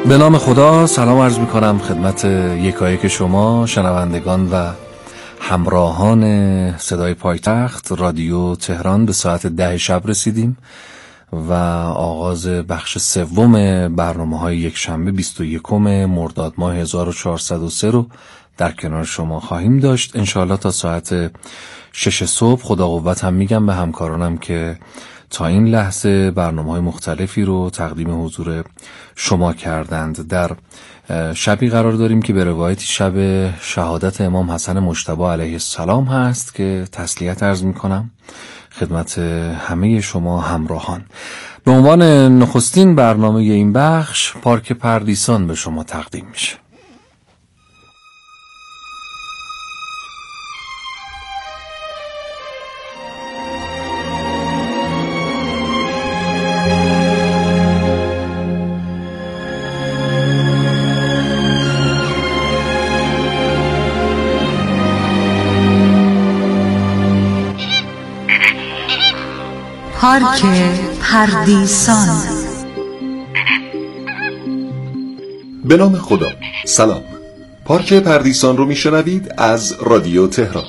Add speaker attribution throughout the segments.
Speaker 1: به نام خدا سلام عرض میکنم خدمت یکایک شما شنوندگان و همراهان صدای پایتخت رادیو تهران. به ساعت 10 شب رسیدیم و آغاز بخش سوم برنامه‌های یک شنبه 21 مرداد ماه 1403 رو در کنار شما خواهیم داشت انشاءالله تا ساعت 6 صبح. خدا قوت هم میگم به همکارانم که تا این لحظه برنامه‌های مختلفی رو تقدیم حضور شما کردند. در شبی قرار داریم که به روایتی شب شهادت امام حسن مجتبی علیه السلام هست که تسلیت عرض میکنم خدمت همه شما همراهان. به عنوان نخستین برنامه این بخش پارک پردیسان به شما تقدیم میشه.
Speaker 2: پارک پردیسان.
Speaker 3: به نام خدا. سلام. پارک پردیسان رو میشنوید از رادیو تهران.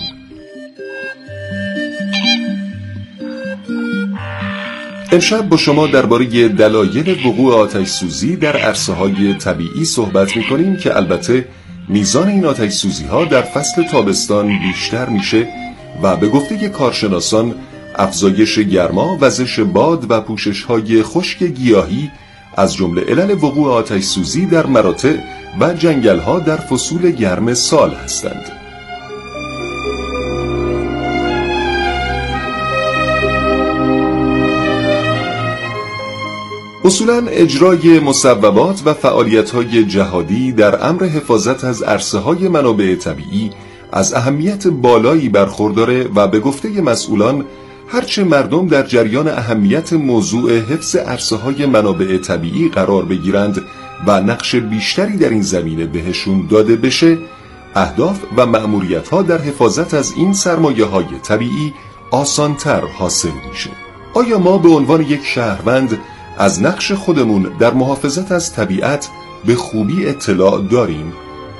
Speaker 3: امشب با شما درباره دلایل وقوع آتش سوزی در عرصه‌های طبیعی صحبت می‌کنیم که البته میزان این آتش سوزی‌ها در فصل تابستان بیشتر میشه و به گفته کارشناسان افزایش گرما، وزش باد و پوشش‌های خشک گیاهی از جمله علل وقوع آتش سوزی در مراتع و جنگل‌ها در فصول گرم سال هستند. اصولاً اجرای مصوبات و فعالیت‌های جهادی در امر حفاظت از عرصه‌های منابع طبیعی از اهمیت بالایی برخورداره و به گفته مسئولان هرچه مردم در جریان اهمیت موضوع حفظ عرصه‌های منابع طبیعی قرار بگیرند و نقش بیشتری در این زمینه بهشون داده بشه، اهداف و مأموریت‌ها در حفاظت از این سرمایه‌های طبیعی آسان‌تر حاصل میشه. آیا ما به عنوان یک شهروند از نقش خودمون در محافظت از طبیعت به خوبی اطلاع داریم؟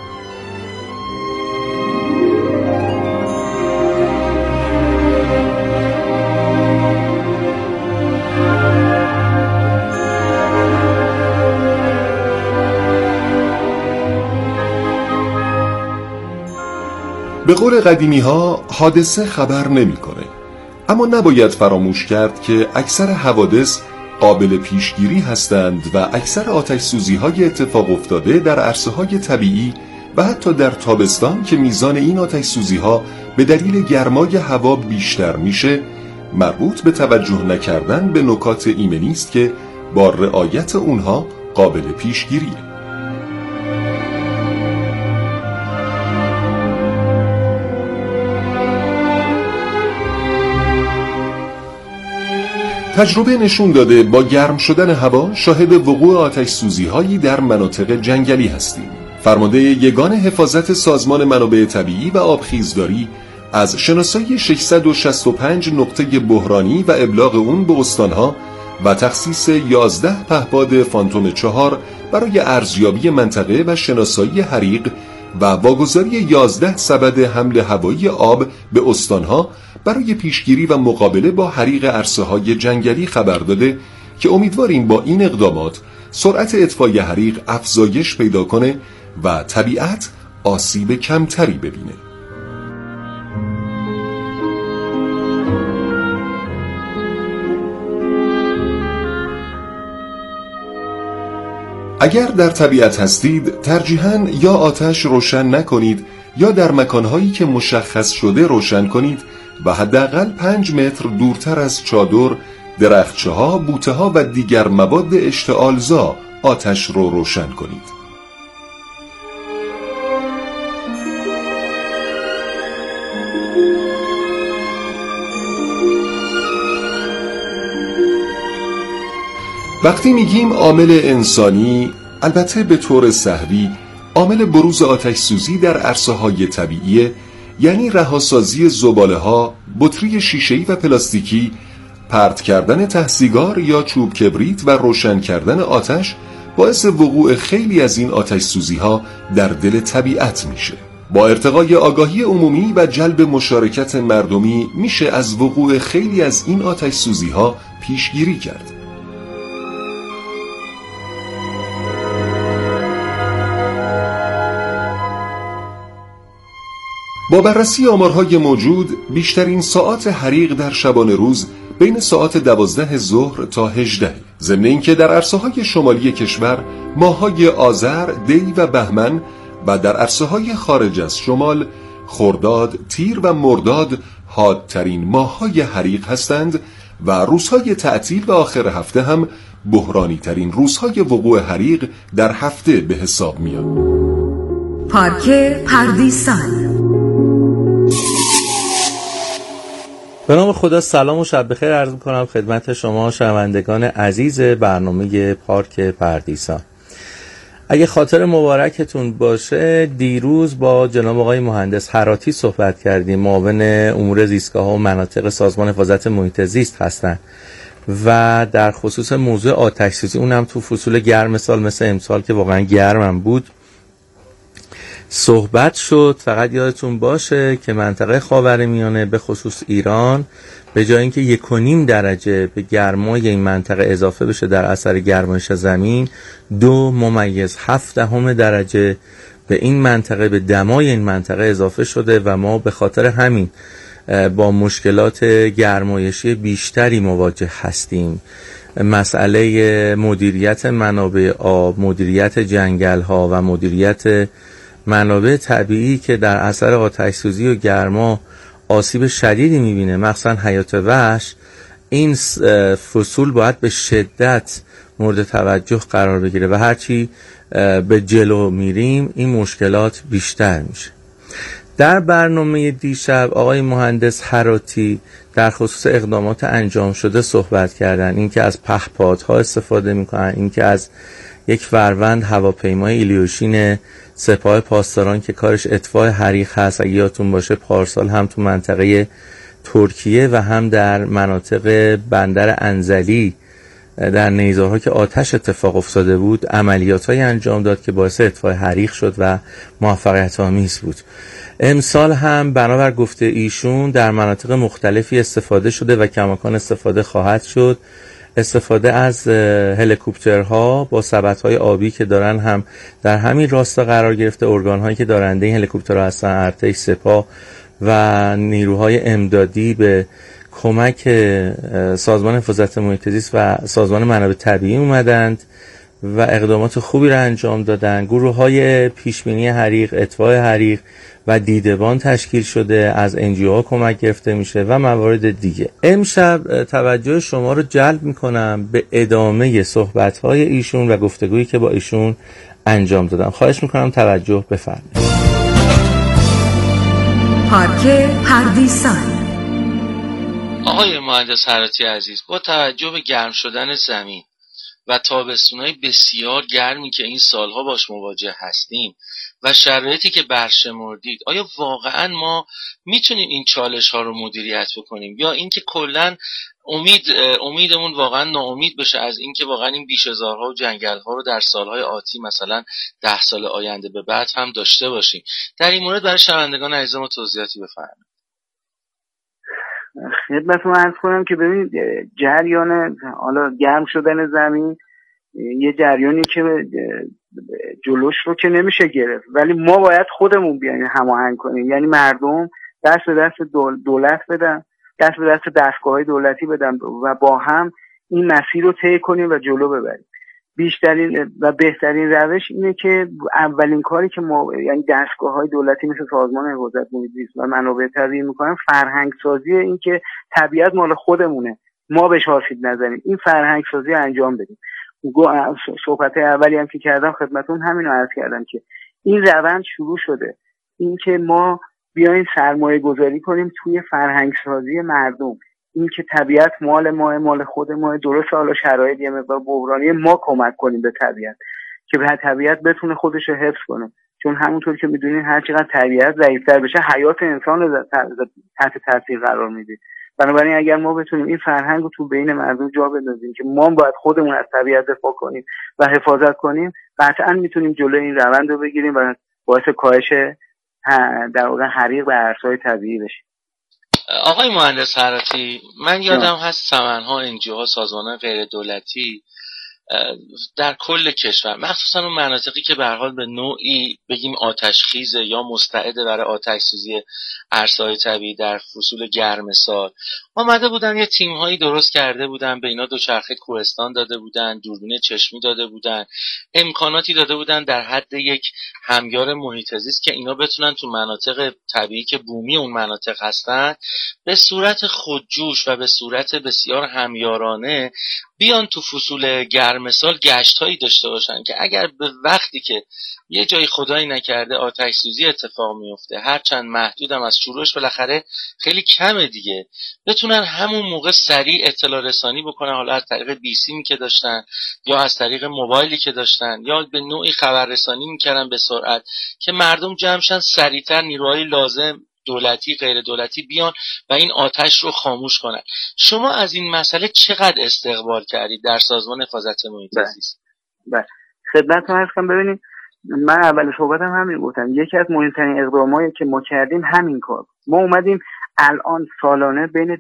Speaker 3: به قول قدیمی ها حادثه خبر نمی کنه. اما نباید فراموش کرد که اکثر حوادث قابل پیشگیری هستند و اکثر آتش سوزی های اتفاق افتاده در عرصه های طبیعی و حتی در تابستان که میزان این آتش سوزی ها به دلیل گرمای هوا بیشتر میشه مربوط به توجه نکردن به نکات ایمنی است که با رعایت اونها قابل پیشگیریه. تجربه نشون داده با گرم شدن هوا شاهد وقوع آتش سوزی هایی در مناطق جنگلی هستیم. فرمانده یگان حفاظت سازمان منابع طبیعی و آبخیزداری از شناسایی 665 نقطه بحرانی و ابلاغ اون به استانها و تخصیص 11 پهپاد فانتوم 4 برای ارزیابی منطقه و شناسایی حریق و واگذاری 11 سبد حمل هوایی آب به استانها برای پیشگیری و مقابله با حریق عرصه‌های جنگلی خبر داده که امیدواریم با این اقدامات سرعت اطفای حریق افزایش پیدا کنه و طبیعت آسیب کمتری ببینه. اگر در طبیعت هستید ترجیحاً یا آتش روشن نکنید یا در مکانهایی که مشخص شده روشن کنید و حداقل 5 متر دورتر از چادر، درختچه‌ها، بوته‌ها و دیگر مواد اشتعالزا آتش رو روشن کنید. وقتی میگیم عامل انسانی، البته به طور سهوی عامل بروز آتش سوزی در عرصه‌های طبیعی یعنی رهاسازی زباله‌ها، بطری شیشه‌ای و پلاستیکی، پرت کردن ته سیگار یا چوب کبریت و روشن کردن آتش باعث وقوع خیلی از این آتش سوزی ها در دل طبیعت میشه. با ارتقای آگاهی عمومی و جلب مشارکت مردمی میشه از وقوع خیلی از این آتش سوزی ها پیشگیری کرد. با بررسی آمارهای موجود، بیشترین ساعات حریق در شبانه روز بین ساعات 12 ظهر تا 18. ضمن اینکه در عرصه‌های شمالی کشور ماه‌های آذر، دی و بهمن و در عرصه‌های خارج از شمال خرداد، تیر و مرداد حادترین ماه‌های حریق هستند و روزهای تعطیل و آخر هفته هم بحرانی ترین روزهای وقوع حریق در هفته به حساب میاد.
Speaker 2: پارک پردیسان.
Speaker 4: به نام خدا، سلام و شب بخیر عرض می‌کنم خدمت شما شنوندگان عزیز برنامه پارک پردیسان. اگه خاطر مبارکتون باشه، دیروز با جناب آقای مهندس هراتی صحبت کردیم، معاون امور زیستگاه‌ها و مناطق سازمان حفاظت محیط زیست هستن و در خصوص موضوع آتش‌سوزی، اونم تو فصول گرم سال مثل امسال که واقعا گرمم بود صحبت شد. فقط یادتون باشه که منطقه خاورمیانه به خصوص ایران به جای اینکه 1.5 درجه به گرمای این منطقه اضافه بشه در اثر گرمایش زمین، 2.7 درجه به این منطقه، به دمای این منطقه اضافه شده و ما به خاطر همین با مشکلات گرمایشی بیشتری مواجه هستیم. مسئله مدیریت منابع آب، مدیریت جنگل ها و مدیریت منابع طبیعی که در اثر آتش سوزی و گرما آسیب شدیدی میبینه، مخصوصا حیات وحش، این فصول باید به شدت مورد توجه قرار بگیره و هرچی به جلو میریم این مشکلات بیشتر میشه. در برنامه دیشب آقای مهندس هراتی در خصوص اقدامات انجام شده صحبت کردن، اینکه از پهپادها استفاده میکنن، اینکه از یک فروند هواپیمای ایلیوشین سپاه پاسداران که کارش اطفاء حریق هست، اگه یادتون باشه پارسال هم تو منطقه ترکیه و هم در مناطق بندر انزلی در نیزارها که آتش اتفاق افتاده بود عملیات‌های انجام داد که باعث اطفاء حریق شد و موفقیت آمیز بود. امسال هم بنابر گفته ایشون در مناطق مختلفی استفاده شده و کماکان استفاده خواهد شد. استفاده از هلیکوپترها با سبدهای آبی که دارن هم در همین راستا قرار گرفته. ارگان‌هایی که دارنده این هلیکوپترها هستن ارتش، سپاه و نیروهای امدادی به کمک سازمان حفاظت محیط زیست و سازمان منابع طبیعی اومدند و اقدامات خوبی را انجام دادن. گروه‌های پیشبینی حریق، اطفاء حریق و دیدبان تشکیل شده، از NGO کمک گرفته میشه و موارد دیگه. امشب توجه شما رو جلب میکنم به ادامه صحبت‌های ایشون و گفتگویی که با ایشون انجام دادم. خواهش میکنم توجه بفرمایید.
Speaker 2: پارک پردیسان.
Speaker 5: آقای مهندس هراتی عزیز، با توجه به گرم شدن زمین و تابستونای بسیار گرمی که این سالها باش مواجه هستیم و شرایطی که برشمردید، آیا واقعا ما میتونیم این چالش ها رو مدیریت بکنیم یا اینکه کلا امیدمون واقعا ناامید بشه از اینکه واقعا این بیشهزارها و جنگل ها رو در سالهای آتی، مثلا 10 سال آینده به بعد هم داشته باشیم؟ در این مورد برای شنوندگان عزیز ما توضیحاتی بفرمایید.
Speaker 6: خدمتتون عرض کنم که ببینید جریان حالا گرم شدن زمین یه جریانی که جلوش رو که نمیشه گرفت، ولی ما باید خودمون بیایم هماهنگ کنیم، یعنی مردم دست به دست دولت بدن، دست به دست دستگاه‌های دولتی بدن و با هم این مسیر رو طی کنیم و جلو ببریم. بیشترین و بهترین روش اینه که اولین کاری که ما یعنی دستگاه‌های دولتی مثل سازمان حفاظت محیط زیست و منابع طبیعی میکنن فرهنگ سازی، این که طبیعت مال خودمونه، ما بهش آسیب نزنیم، این فرهنگ سازی انجام بدیم. صحبت اولی هم که کردم خدمتون همینو عرض کردم که این روند شروع شده، این که ما بیایم سرمایه گذاری کنیم توی فرهنگ سازی مردم، این که طبیعت مال ما، مال خود ما. درست حالا شرایط یه مقدار بحرانی، ما کمک کنیم به طبیعت که به طبیعت بتونه خودش رو حفظ کنه، چون همونطور که میدونین هر چقدر طبیعت ضعیف‌تر بشه حیات انسان رو تحت تاثیر قرار میده بنابراین اگر ما بتونیم این فرهنگ رو تو بین مردم جا بندازیم که ما باید خودمون از طبیعت دفاع کنیم و حفاظت کنیم، قطعا میتونیم جلوی این روند رو بگیریم و باعث کاهش در واقع حریق و ارزهای طبیعی بشیم.
Speaker 5: آقای مهندس حراتی، من یادم هست سمنها، انجیوها، سازمان‌های غیر دولتی در کل کشور، مخصوصا اون مناطقی که به هر حال به نوعی بگیم آتشخیزه یا مستعده برای آتش سوزی عرصه‌های طبیعی در فصول گرم سال، آمده بودن یه تیم‌هایی درست کرده بودن، به اینا دوچرخه کوهستان داده بودن، دوربین چشمی داده بودن، امکاناتی داده بودن در حد یک همیار محیط زیست که اینا بتونن تو مناطق طبیعی که بومی اون مناطق هستن به صورت خودجوش و به صورت بسیار همیارانه بیان تو فصول گرم سال گشت‌هایی داشته باشن که اگر به وقتی که یه جایی خدایی نکرده آتش سوزی اتفاق میفته، هرچند محدودم از شروعش بالاخره خیلی کمه دیگه، بتونن همون موقع سریع اطلاع رسانی بکنن، حالا از طریق بیسیمی که داشتن یا از طریق موبایلی که داشتن یا به نوعی خبررسانی میکردن به سرعت که مردم جمعشن، سریعتر نیروهای لازم دولتی غیر دولتی بیان و این آتش رو خاموش کنن. شما از این مسئله چقدر استقبال کردید در سازمان حفاظت محیط زیست؟
Speaker 6: بله، خدمتتون عرض کنم. ببینید، من اول صحبتم همین گفتم، یکی از مهمترین اقدامایی که ما کردیم همین کار. ما اومدیم الان سالانه بین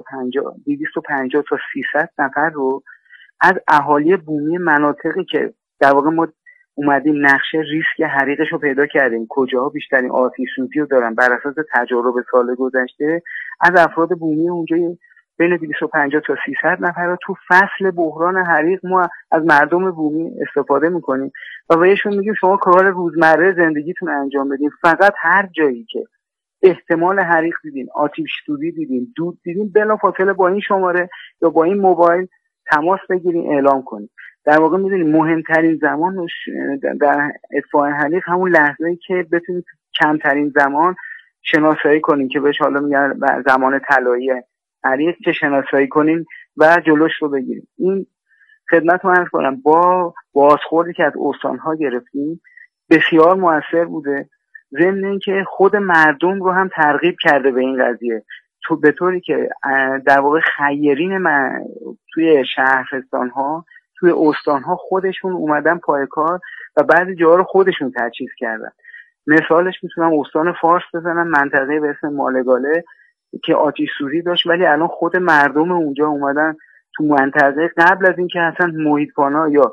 Speaker 6: 250 تا 300 نفر رو از اهالی بومی مناطقی که در واقع ما اومدیم نقشه ریسک حریقش رو پیدا کردیم، کجاها بیشترین آتش سوزی رو دارن، بر اساس تجارب سال گذشته از افراد بومی اونجا بین 250 تا 300 نفر رو تو فصل بحران حریق ما از مردم بومی استفاده میکنیم و بهشون میگیم شما کار روزمره زندگیتون انجام بدین، فقط هر جایی که احتمال حریق دیدین، آتش سوزی دیدین، دود دیدین، بلافاصله با این شماره یا با این موبایل تماس بگیرین، اعلام کنین. در واقع میدونید مهمترین زمان در اطفاء حریق همون لحظه‌ای که بتونید کمترین زمان شناسایی کنین که بهش حالا میگن زمان طلایی حریق، که شناسایی کنین و جلوش رو بگیرین. این خدمت من عرض کنم با بازخوردی که از استان‌ها گرفتیم بسیار موثر بوده، ضمن اینکه خود مردم رو هم ترغیب کرده به این قضیه، تو به طوری که در واقع خیرین توی شهرستان‌ها، توی استان‌ها خودشون اومدن پای کار و بعضی جاها رو خودشون تجهیز کردن. مثالش میتونم استان فارس بزنم، منطقه به اسم مالگاله که آتش سوزی داشت، ولی الان خود مردم اونجا اومدن تو منطقه قبل از اینکه اصلا محیط‌پانا یا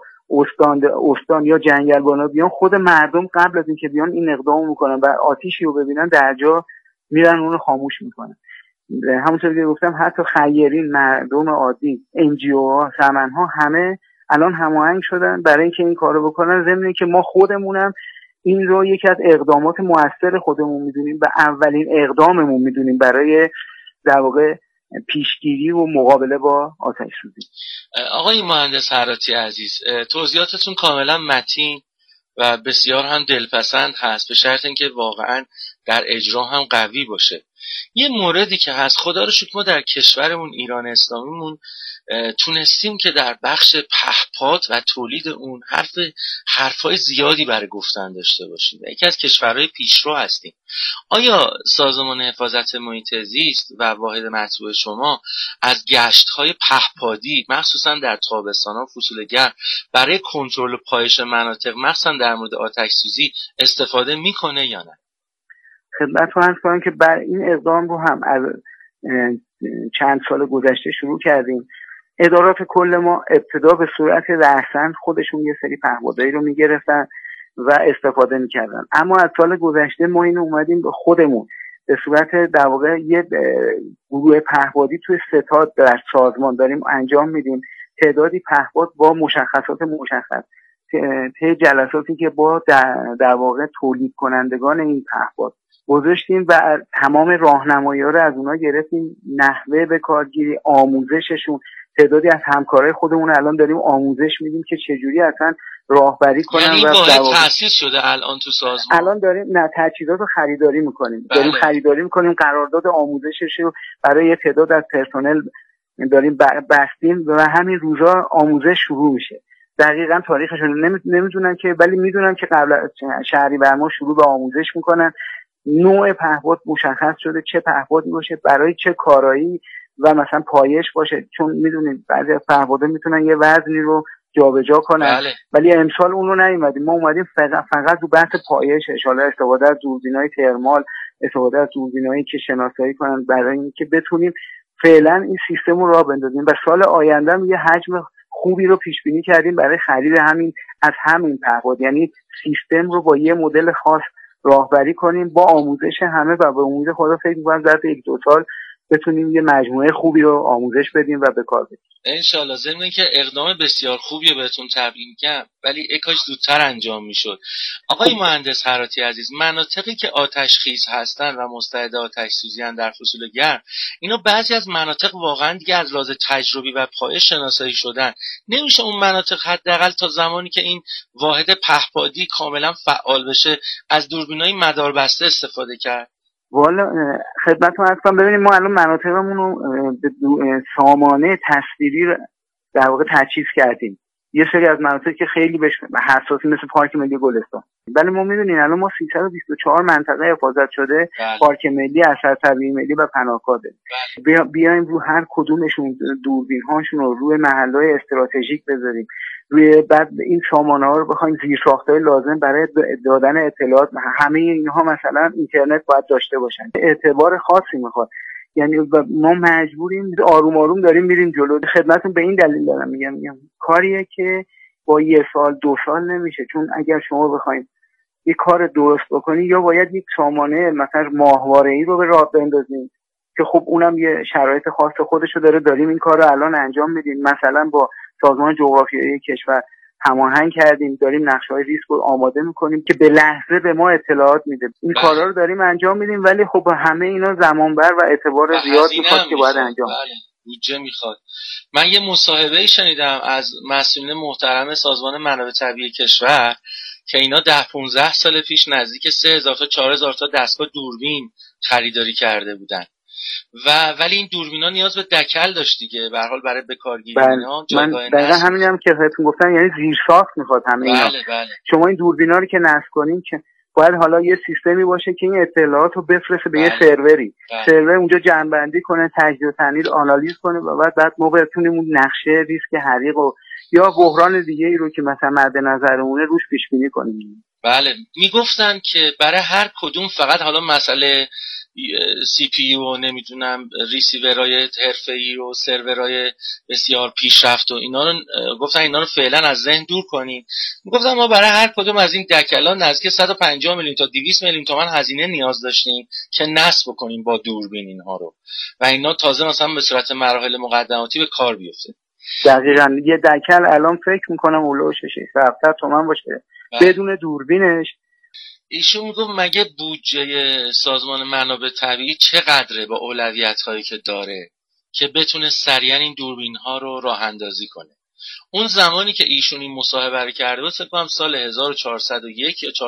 Speaker 6: استان یا جنگلبانا بیان، خود مردم قبل از اینکه بیان این اقدام میکنن و آتیشی رو ببینن در جا میرن اون رو خاموش میکنن. همونطور که گفتم حتی خیرین، مردم عادی، NGOها، سمنها، همه الان هماهنگ شدن برای اینکه این کارو بکنن، ضمن اینکه ما خودمونم این رو یکی از اقدامات موثر خودمون میدونیم و اولین اقداممون میدونیم برای در واقع پیشگیری و مقابله با آتش سوزی.
Speaker 5: آقای مهندس حراتی عزیز، توضیحاتتون کاملا متین و بسیار هم دلپسند هست، به شرط اینکه واقعا در اجرا هم قوی باشه. یه موردی که هست، خدا رو شکر ما در کشورمون ایران اسلامیمون تونستیم که در بخش پهپاد و تولید اون حرفای زیادی برای گفتن داشته باشیم. یکی از کشورهای پیشرو هستیم. آیا سازمان حفاظت محیط زیست و واحد مطبوع شما از گشت‌های پهپادی مخصوصا در تابستان‌ها فصول گرم برای کنترل پایش مناطق مخصوصا در مورد آتش سوزی استفاده میکنه یا نه؟
Speaker 6: خدمتتون عرض کنم که بر این اقدام رو هم از چند سال گذشته شروع کردیم. ادارات کل ما ابتدا به صورت رأساً خودشون یه سری پهپادایی رو میگرفتن و استفاده میکردن، اما از سال گذشته ما اینو اومدیم به خودمون به صورت در واقع یه گروه پهپادی توی ستاد در سازمان داریم انجام میدیم. تعدادی پهپاد با مشخصات مشخص، طی جلساتی که با در واقع تولید کنندگان این پهپاد گذاشتیم و تمام راهنمایی‌ها رو از اونا گرفتیم، نحوه به کارگیری، آموزششون. تعدادی از همکارای خودمون الان داریم آموزش میدیم که چجوری اصلا راهبری کنن.
Speaker 5: یعنی واحد تأسیس شده الان تو سازمان؟
Speaker 6: الان داریم تجهیزات رو خریداری میکنیم.
Speaker 5: بله.
Speaker 6: داریم خریداری میکنیم، قرارداد آموزشش رو برای یه تعداد از پرسنل داریم بستیم و همین روزا آموزش شروع میشه. دقیقاً تاریخش رو نمیدونن که، ولی میدونن که قبل از شهریور ما شروع به آموزش میکنن. نوع پهپاد مشخص شده، چه پهپادی باشه، برای چه کارایی و مثلا پایش باشه، چون میدونید بعضی از پهپادها میتونن یه وزنی رو جابجا کنن.
Speaker 5: بله.
Speaker 6: ولی امسال اون رو نیومدیم، ما اومدیم فقط رو بحث پایش، اشاره استفاده از دوربینای ترمال، استفاده از دوربینایی که شناسایی کنن برای اینکه بتونیم فعلا این سیستم رو راه بندازیم و سال آینده هم یه حجم خوبی رو پیش بینی کردیم برای خرید همین پهپاد، یعنی سیستم رو با یه مدل خاص راهبری کنیم با آموزش همه و به امید خدا فکر می‌کنم ظرف 1-2 سال بتونیم یه مجموعه خوبی رو آموزش بدیم و به کار بگیریم
Speaker 5: انشالله. ضمن که اقدام بسیار خوبی بهتون تبریک میگم، ولی کاش زودتر انجام میشد. آقای مهندس هراتی عزیز، مناطقی که آتش خیز هستن و مستعد آتش سوزی ان در فصول گرم، اینا بعضی از مناطق واقعا دیگه از لحاظ تجربی و پایش شناسایی شدن. نمیشه اون مناطق حداقل تا زمانی که این واحد پهپادی کاملا فعال بشه از دوربینای مداربسته استفاده کرد؟
Speaker 6: والا خدمتتون عرض کنم، ببینید ما الان مناطقمون رو به سامانه تصویری در واقع تجهیز کردیم. یه سری از مناطق که خیلی بهش حساسی مثل پارک ملی گلستان، ولی ما میدونین الان ما 324 منطقه حفاظت شده، پارک ملی، اثر طبیعی ملی و پناهگاه داریم. بیایم رو هر کدومشون دوربین هاشون رو روی محلهای استراتژیک بذاریم، روی بعد این سامانه‌ها رو بخوایم زیرساخت‌های لازم برای دادن اطلاعات، همه اینها مثلا اینترنت باید داشته باشن، اعتبار خاصی میخواد. یعنی ما مجبوریم آروم آروم داریم میریم جلو. خدمتتون به این دلیل دارم میگم کاریه که با 1 سال 2 سال نمیشه، چون اگر شما بخواید یه کار درست بکنی یا باید یک سامانه مثلا ماهواره‌ای رو به راه بندازیم که خب اونم یه شرایط خاص خودشو داریم این کار رو الان انجام میدیم، مثلا با سازمان جغرافیایی کشور هماهنگ کردیم، داریم نقشه‌های ریسک رو آماده میکنیم که به لحظه به ما اطلاعات میده. این کارا رو داریم انجام میدیم، ولی خب همه اینا زمانبر و اعتبار زیاد میخواد که باید انجام
Speaker 5: بله. بودجه میخواد. من یه مصاحبه شنیدم از مسئولین محترم سازمان منابع طبیعی کشور که اینا 10-15 سال پیش نزدیک 3000 تا 4000 تا دستگاه دوربین خریداری کرده بودن ولی این دوربینا نیاز به دکل داشت دیگه، به هر حال برای بکارگیری اینا جایگاه نصب.
Speaker 6: دقیقاً همینم که بهتون گفتم، یعنی زیرساخت میخواد همه اینا.
Speaker 5: بله.
Speaker 6: شما این دوربینا رو که نصب کنین که باید حالا یه سیستمی باشه که این اطلاعات رو بفرسته به یه سروری، سرور اونجا جمع‌بندی کنه، تجزیه و تحلیل آنالیز کنه و بعد ما بتونیم اون نقشه ریسک حریق یا بحران دیگه ای رو که مثلا مد نظرمونه روش پیش بینی کنیم.
Speaker 5: بله. میگفتن که برای هر کدوم فقط حالا مسئله سی پی یو و نمیدونم ریسیورای حرفه‌ای و سرورای بسیار پیشرفت و اینا رو گفتن اینا رو فعلا از ذهن دور کنین. میگفتن ما برای هر کدوم از این دکل‌ها نزدیک 150 میلیون تا 200 میلیون تومان هزینه نیاز داشتیم که نصب کنیم با دوربین اینها رو و اینا تازه مثلا به صورت مراحل مقدماتی به کار بیفته.
Speaker 6: دقیقاً یه دکل الان فکر میکنم اولوش 600 تومان باشه بدون دوربینش.
Speaker 5: ایشون میگفت مگه بودجه سازمان منابع طبیعی چقدره با اولویت‌هایی که داره که بتونه سریعا این دوربین‌ها رو راه اندازی کنه. اون زمانی که ایشون این مصاحبه رو کرده بود فکر کنم سال 1401 یا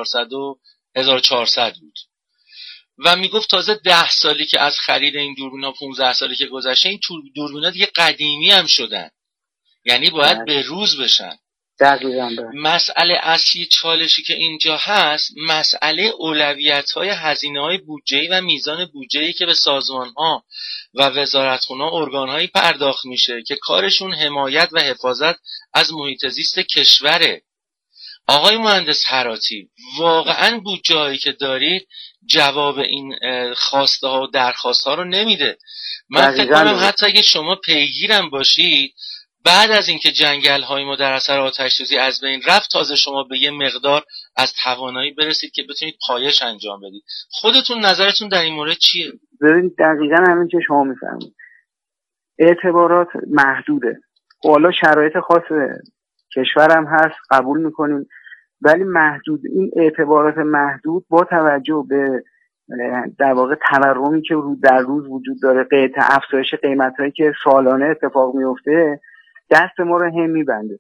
Speaker 5: 1400 بود و میگفت تازه 10 سالی که از خرید این دوربین‌ها 15 سالی که گذشته این دوربین‌ها دیگه قدیمی هم شدن، یعنی باید به روز بشن.
Speaker 6: دقیقاً.
Speaker 5: مسئله اصلی چالشی که اینجا هست مسئله اولویت‌های هزینه‌های بودجه‌ای و میزان بودجه‌ای که به سازمان‌ها و وزارتخونه‌ها ارگان‌هایی پرداخت میشه که کارشون حمایت و حفاظت از محیط زیست کشوره. آقای مهندس هراتی، واقعاً بودجه‌هایی که دارید جواب این خواسته ها و درخواست ها رو نمیده. من فکر کنم حتی اگه شما پیگیرم باشید بعد از اینکه جنگل‌های ما در اثر آتش‌سوزی از بین رفت تازه شما به یه مقدار از توانایی برسید که بتونید پایش انجام بدید. خودتون نظرتون در این مورد چیه؟
Speaker 6: ببینید دقیقاً همین که شما میفرمایید. اعتبارات محدوده. حالا شرایط خاص کشورم هست قبول میکنیم، ولی محدود. این اعتبارات محدود با توجه به در واقع تورمی که در روز وجود داره، افزایش قیمت‌هایی که سالانه اتفاق میفته دست ما رو هم میبنده.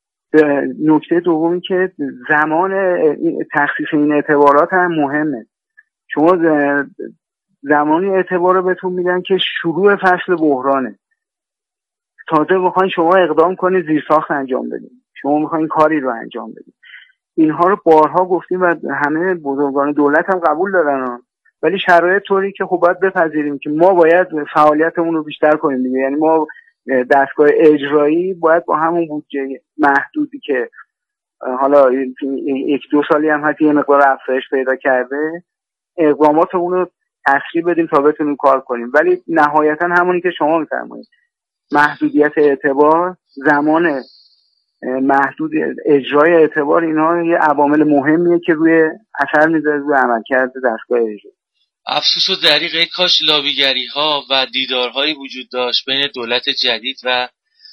Speaker 6: نکته دومی که زمان تخصیص این اعتبارات هم مهمه. شما زمانی اعتبار رو بهتون میدن که شروع فصل بحرانه، تازه میخواین شما اقدام کنید زیرساخت انجام بدید، شما میخواین کاری رو انجام بدید. اینها رو بارها گفتیم و همه بزرگان دولت هم قبول دارن. ولی شرایط طوری که خب باید بپذیریم که ما باید فعالیتمون رو بیشتر کنیم دیگه. یعنی ما دستگاه اجرایی باید با همون بودجه محدودی که حالا 1-2 سالی هم حتی یه مقدار افزایش پیدا کرده اقداماتمون رو تسریع بدیم تا بتونیم کار کنیم. ولی نهایتا همونی که شما می‌فرمایید، محدودیت اعتبار، زمان محدود اجرای اعتبار، اینها یه عوامل مهمیه که روی اثر میذاره روی عملکرد دستگاه اجرایی.
Speaker 5: افسوس و دریغ کاش لابیگری‌ها و دیدارهایی وجود داشت بین دولت جدید و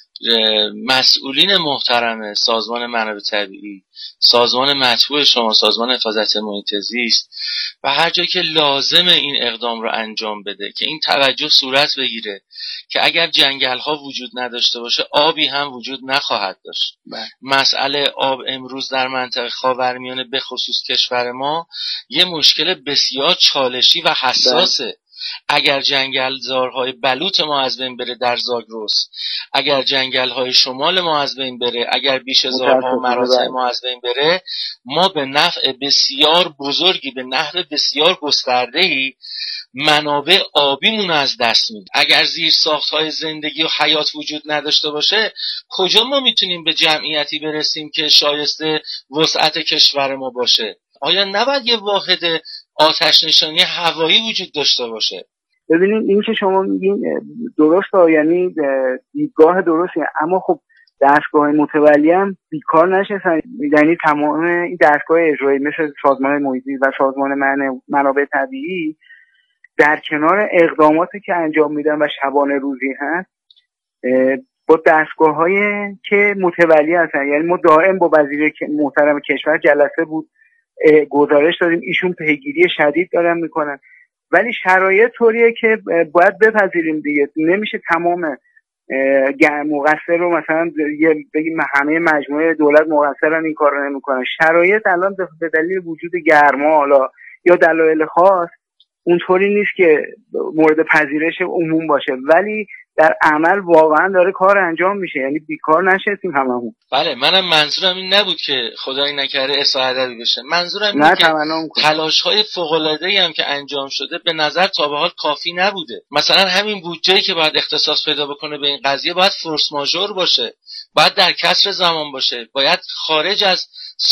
Speaker 5: مسئولین محترم سازمان منابع طبیعی، سازمان مطبوع شما، سازمان حفاظت محیط زیست و هر جایی که لازم این اقدام رو انجام بده که این توجه صورت بگیره که اگر جنگل ها وجود نداشته باشه آبی هم وجود نخواهد داشت. مسئله آب امروز در منطقه خاورمیانه به خصوص کشور ما یه مشکل بسیار چالشی و حساسه. اگر جنگلزارهای بلوط ما از بین بره در زاگرس، اگر جنگل‌های شمال ما از بین بره، اگر بیشه‌زارها و مراتع ما از بین بره، ما به نفع بسیار بزرگی، به نحو بسیار گسترده‌ای منابع آبیمون از دست میدیم. اگر زیر ساخت‌های زندگی و حیات وجود نداشته باشه، کجا ما میتونیم به جمعیتی برسیم که شایسته وسعت کشور ما باشه؟ آیا نباید یه واحد آتش نشانی هوایی وجود داشته باشه؟
Speaker 6: ببینید این که شما میگین درسته، یعنی دیدگاه درسته، اما خب دستگاه متولی هم بیکار نشستن. یعنی تمام این دستگاه اجرایی مثل سازمان محیط و سازمان منابع طبیعی در کنار اقداماتی که انجام میدن و شبانه روزی هست با دستگاه‌های که متولی هستن، یعنی ما دائم با وزیر محترم کشور جلسه بود، گزارش دادیم، ایشون پیگیری شدید دارن میکنن. ولی شرایط طوریه که باید بپذیریم دیگه، نمیشه تمام مقصر رو مثلا بگیم همه مجموعه دولت مقصرن این کار رو نمیکنن. شرایط الان به دلیل وجود گرما حالا یا دلایل خاص اونطوری نیست که مورد پذیرش عموم باشه، ولی در عمل واقعا داره کار انجام میشه، یعنی بیکار نشستیم هممون.
Speaker 5: بله، منم منظورم این نبود که خدای نکرده اصلاح ادبی بشه، منظورم اینه که تلاش‌های فوق‌العاده‌ای هم که انجام شده به نظر تا به حال کافی نبوده. مثلا همین بودجه‌ای که باید اختصاص پیدا بکنه به این قضیه باید فورس ماژور باشه، باید در کسر زمان باشه، باید خارج از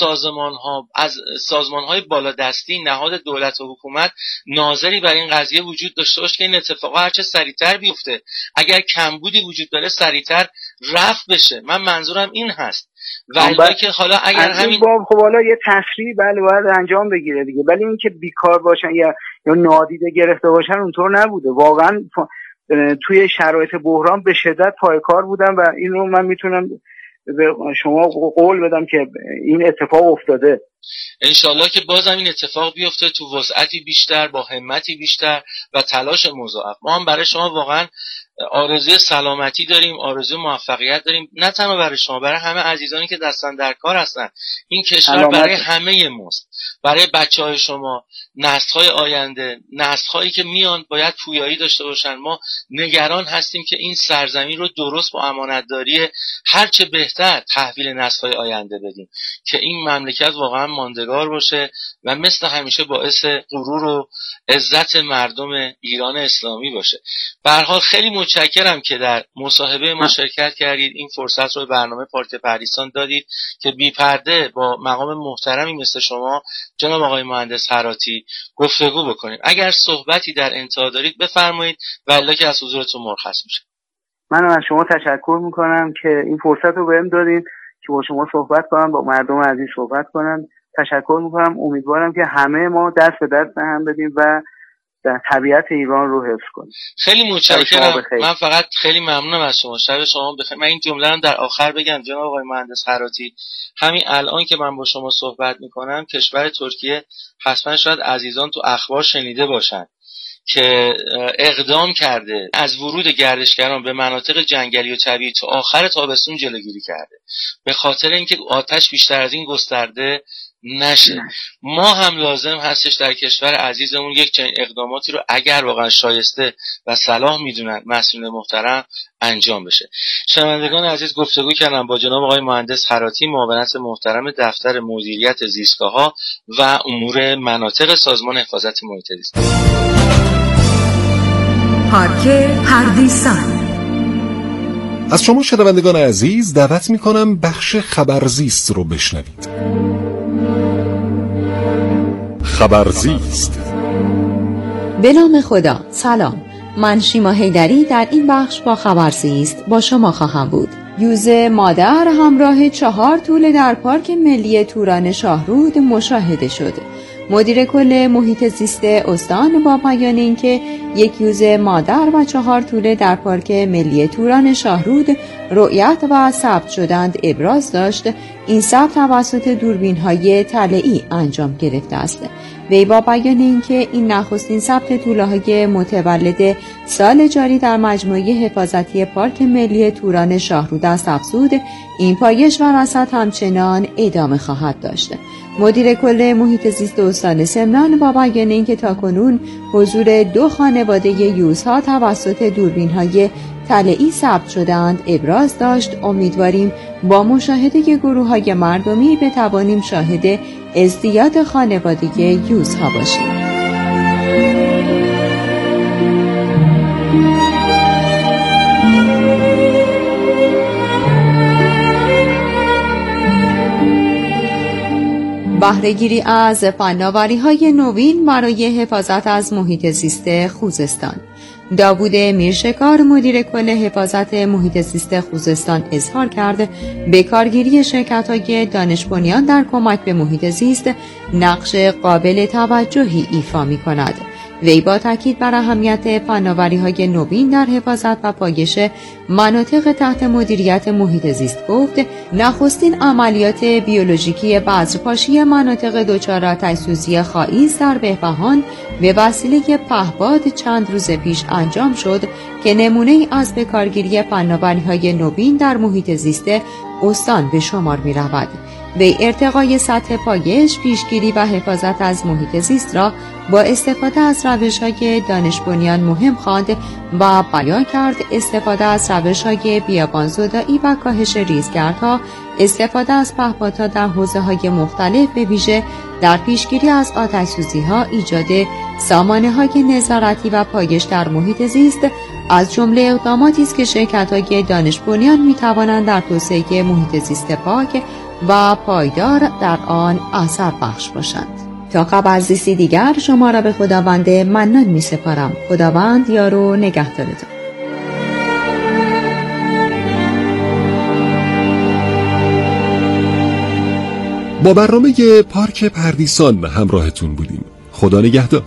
Speaker 5: سازمان‌های بالادستی نهاد دولت و حکومت ناظری برای این قضیه وجود داشته باشه که این اتفاقا هرچه سریعتر بیفته. اگر کمبودی وجود داره سریعتر رفع بشه. من منظورم این هست. ولی که حالا اگر همین
Speaker 6: خب حالا یه تسریع بله باید انجام بگیره دیگه، ولی این که بیکار باشن یا نادیده گرفته باشن اونطور نبوده. واقعا توی شرایط بحران به شدت پایکار بودن و اینو من میتونم به شما قول بدم که این اتفاق افتاده.
Speaker 5: انشالله که بازم این اتفاق بیفته تو وسعتی بیشتر، با همتی بیشتر و تلاش مضاعف. ما هم برای شما واقعا آرزوی سلامتی داریم، آرزوی موفقیت داریم، نه تنها برای شما، برای همه عزیزانی که دستن در کار هستن. این کشور برای همه ماست، برای بچهای شما، نسل‌های آینده، نسل‌هایی که میان باید پویایی داشته باشن. ما نگران هستیم که این سرزمین رو درست با امانتداری هرچه بهتر تحویل نسل‌های آینده بدیم که این مملکت واقعا ماندگار باشه و مثل همیشه باعث غرور و عزت مردم ایران اسلامی باشه. به هر حال خیلی متشکرم که در مصاحبه ما شرکت کردید، این فرصت رو برنامه پارک پردیسان دادید که بی پرده با مقام محترمی مثل شما جناب آقای مهندس هراتی گفتگو بکنید. اگر صحبتی در انتها دارید بفرمایید و الا که از حضورتون مرخص میشم.
Speaker 6: من از شما تشکر میکنم که این فرصت رو بهم دادید که با شما صحبت کنم، با مردم عزیز صحبت کنم. تشکر میکنم. امیدوارم که همه ما دست به دست هم بدیم و در طبیعت ایران رو حفظ کنیم.
Speaker 5: خیلی متشکرم. من فقط خیلی ممنونم از شما. شب شما بخیر. من این جمله رو در آخر بگم جناب آقای مهندس هراتی، همین الان که من با شما صحبت میکنم کشور ترکیه حتما شاید عزیزان تو اخبار شنیده باشن که اقدام کرده از ورود گردشگران به مناطق جنگلی و طبیعی تا آخر تابستون جلوگیری کرده. به خاطر اینکه آتش بیشتر از این گسترده نشه. ما هم لازم هستش در کشور عزیزمون یک چنین اقداماتی رو اگر واقعا شایسته و صلاح میدونن مسئولین محترم انجام بشه. شنوندگان عزیز، گفتگو کردم با جناب آقای مهندس خراتی، معاونت محترم دفتر مدیریت زیستگاه‌ها و امور مناطق سازمان حفاظت محیط زیست.
Speaker 2: پارک پردیسان.
Speaker 3: از شما شنوندگان عزیز دعوت میکنم بخش خبرزیست رو بشنوید. خبرزیست.
Speaker 7: به نام خدا. سلام، من شیما حیدری در این بخش با خبرزیست با شما خواهم بود. یوز مادر همراه 4 توله در پارک ملی توران شاهرود مشاهده شد. مدیر کل محیط زیست استان با بیان اینکه یک یوز مادر و 4 توله در پارک ملی توران شاهرود رؤیت و ثبت شدند ابراز داشت، این ثبت توسط دوربین‌های طلعی انجام گرفته است. وی با بیان اینکه این نخستین ثبت توله‌های متولد سال جاری در مجموعه حفاظتی پارک ملی توران شاهرود است افزود، این پایش و رصد همچنان ادامه خواهد داشت. مدیر کل محیط زیست استان سمنان با بیان اینکه تاکنون حضور 2 خانواده یوزها توسط دوربین‌های طلعی ثبت شدند ابراز داشت، امیدواریم با مشاهده گروه‌های مردمی بتوانیم شاهد ازدیاد خانواده یوزها باشیم. بهره‌گیری از فناوری‌های نوین برای حفاظت از محیط زیست خوزستان. داوود میرشکار مدیر کل حفاظت محیط زیست خوزستان اظهار کرد به کارگیری شرکت‌های دانش بنیان در کمک به محیط زیست نقش قابل توجهی ایفا می‌کند. وی با تاکید بر اهمیت فناوری‌های نوین در حفاظت و پایش مناطق تحت مدیریت محیط زیست گفت نخستین عملیات بیولوژیکی بذرپاشی مناطق دچار آتش‌سوزی خائیز در بهبهان به وسیله پهپاد چند روز پیش انجام شد که نمونه‌ای از بکارگیری فناوری‌های نوین در محیط زیست استان به شمار می‌رود. وی ارتقای سطح پایش، پیشگیری و حفاظت از محیط زیست را با استفاده از روش‌های دانش بنیان مهم خواند و بیان کرد استفاده از روش‌های بیابان‌زدایی و کاهش ریزگردها، استفاده از پهپادها در حوزه‌های مختلف به ویژه در پیشگیری از آتش‌سوزی‌ها، ایجاد سامانه‌های نظارتی و پایش در محیط زیست از جمله اقداماتی است که شرکت‌های دانش بنیان می‌توانند در توسعه محیط زیست پاک و پایدار در آن اثر بخش باشند. تا خبرزیستی دیگر شما را به خداوند منان می سپارم. خداوند یار و نگهدارتان.
Speaker 3: با برنامه پارک پردیسان همراهتون بودیم. خدا نگهدار.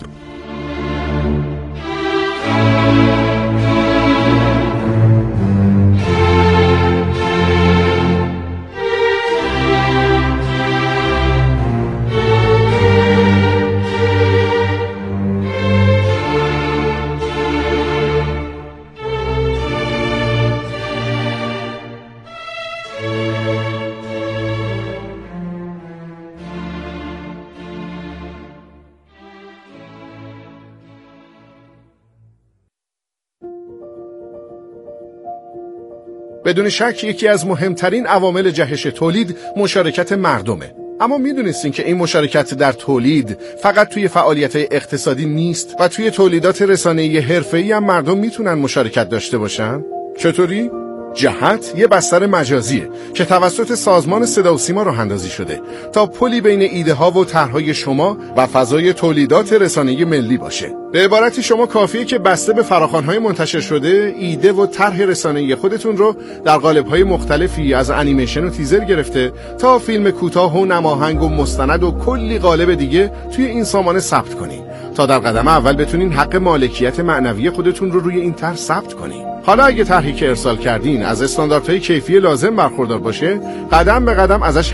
Speaker 8: بدون شک یکی از مهمترین عوامل جهش تولید مشارکت مردمه. اما میدونستین که این مشارکت در تولید فقط توی فعالیت‌های اقتصادی نیست و توی تولیدات رسانه‌ای حرفه‌ای هم مردم میتونن مشارکت داشته باشن؟ چطوری؟ جهت یه بستر مجازیه که توسط سازمان صدا و سیما راه اندازی شده تا پلی بین ایده ها و طرحهای شما و فضای تولیدات رسانه‌ای ملی باشه. به عبارتی شما کافیه که بسته به فراخوان‌های منتشر شده ایده و طرح رسانه‌ای خودتون رو در قالب‌های مختلفی از انیمیشن و تیزر گرفته تا فیلم کوتاه و نماهنگ و مستند و کلی قالب دیگه توی این سامانه ثبت کنین تا در قدم اول بتونین حق مالکیت معنوی خودتون رو روی این طرح ثبت کنین. حالا اگه طرحی که ارسال کردین از استانداردهای کیفی لازم برخوردار باشه، قدم به قدم ازش